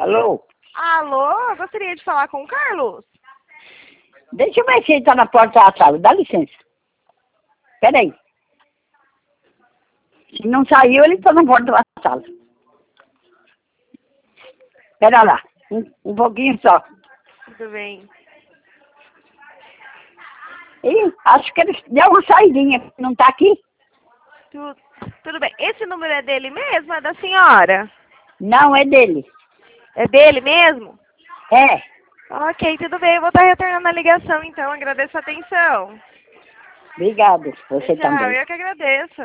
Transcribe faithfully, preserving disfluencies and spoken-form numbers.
Alô? Alô, eu gostaria de falar com o Carlos. Deixa eu ver se ele tá na porta da sala. Dá licença. Peraí. Se não saiu, ele tá na porta da sala. Pera lá. Um, um pouquinho só. Tudo bem. Ih, acho que ele deu uma saidinha. Não tá aqui? Tu, tudo bem. Esse número é dele mesmo? É da senhora? Não, é dele. É dele mesmo? É. Ok, tudo bem. Eu vou estar retornando a ligação, então. Agradeço a atenção. Obrigado. Você Tchau, também. eu que agradeço.